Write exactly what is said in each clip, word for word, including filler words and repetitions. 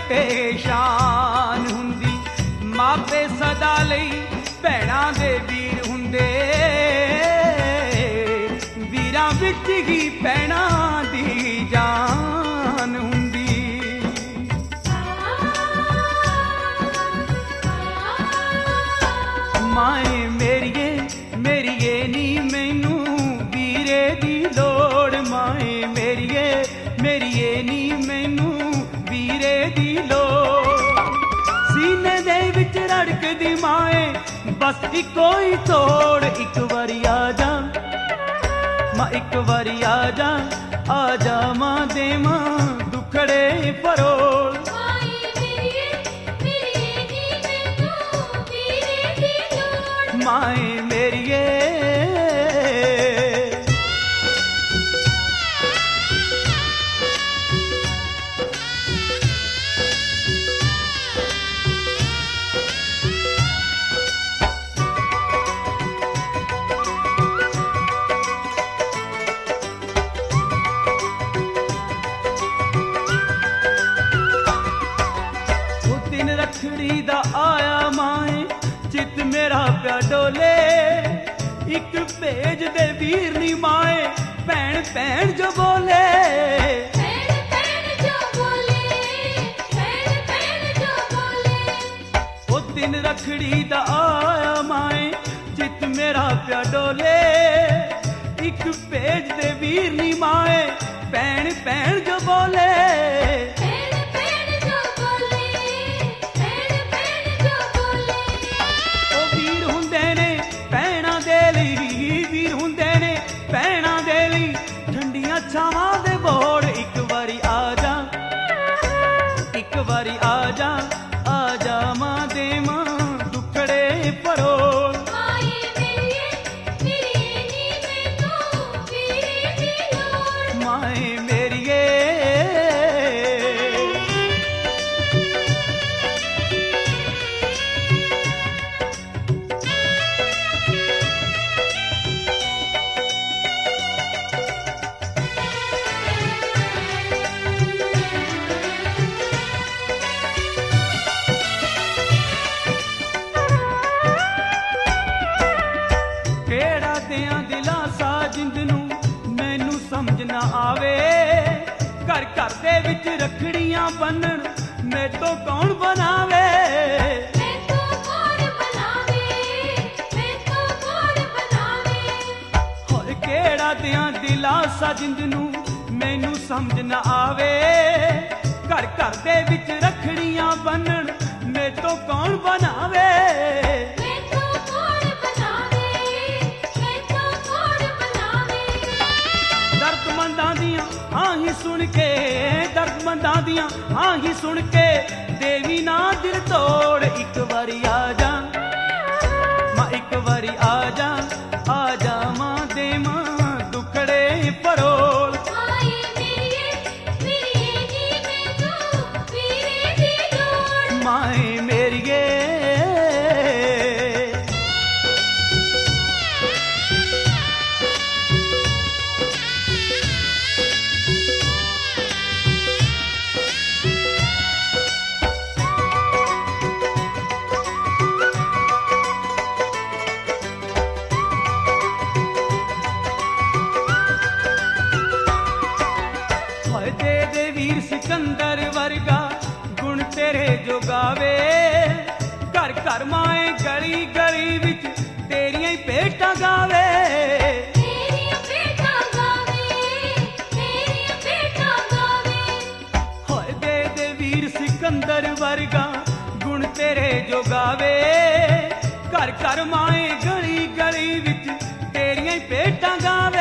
ते शान हुंदी, मापे सदा लई भैणां दे वीर हुंदे, वीरां विच ही भैणां दी जान हुंदी। माए मेरिए मेरिए नी मैनू वीरे दी लोड़, माए मेरिए मेरिए नी मैनू वीरे दी लोड़। सीने दे विच रड़कदी माए बस इको ही तोड़, इक वारी आ जा मां इक वारी आ जा, आ जा मां देवां दुखड़े परोल। माए मेरिए दिन रखड़ी दा आया माए चित मेरा प्या डोले, एक भेज दे वीर नी माए भैन भैन जो बोले। भैन भैन जो बोले, भैन भैन जो बोले। ओ दिन रखड़ी दा आया माए चित मेरा प्या डोले, एक भेज दे वीर नी माए भैन भैन जो बोले। छावां दे बोड़ इक वारी आ जा, इक वारी आ जा, आ जा मां देवां दुखड़े परोल। माए मेरिए मेरिए नी मैनू वीरे दी लोड़, माए मेरिए समझ ना आवे, घर घर दे विच रखड़ियां बन्नण मैं तो कौन बनावे। मैं तो कौन बनावे, मैं तो कौन बनावे। होर केड़ा दियां दिलासा जिंद नू मैनू समझ ना आवे, घर घर दे विच रखड़ियां बन्नण मैं तो कौन बनावे। आही सुन के दर्दमंदां दियां आही सुन के देवी ना दिल तोड़, इक वारी आ जा मां इक वारी आ जा, आ जा मां देवां दुखड़े परोल। माए मेरिए मेरिए नी मैनू वीरे दी लोड़, माए मेरिए सिकंदर वर्गा गुण तेरे जो गावे, घर घर माए गली गली विच तेरियां ही भेटां गावे। तेरियां भेटां गावे, तेरियां भेटां गावे। होए दे दे वीर सिकंदर वर्गा गुण तेरे जो गावे, घर घर माए गली गली विच तेरियां ही भेटां गावे।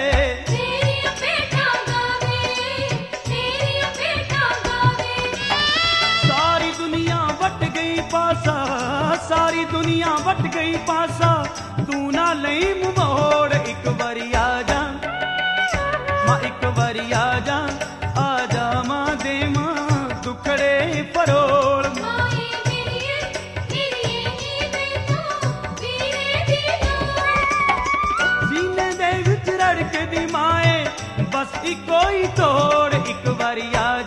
सारी दुनिया वट गई पासा, तू ना लई मोड़, इक वारी आ जा मां इक वारी आ जा, आ जा मां देवां दुखड़े परोल। माए मेरिए मेरिए नी मैनू वीरे दी लोड़, सीने दे विच रड़कदी माए बस इको ही तोड़, इक वारी आ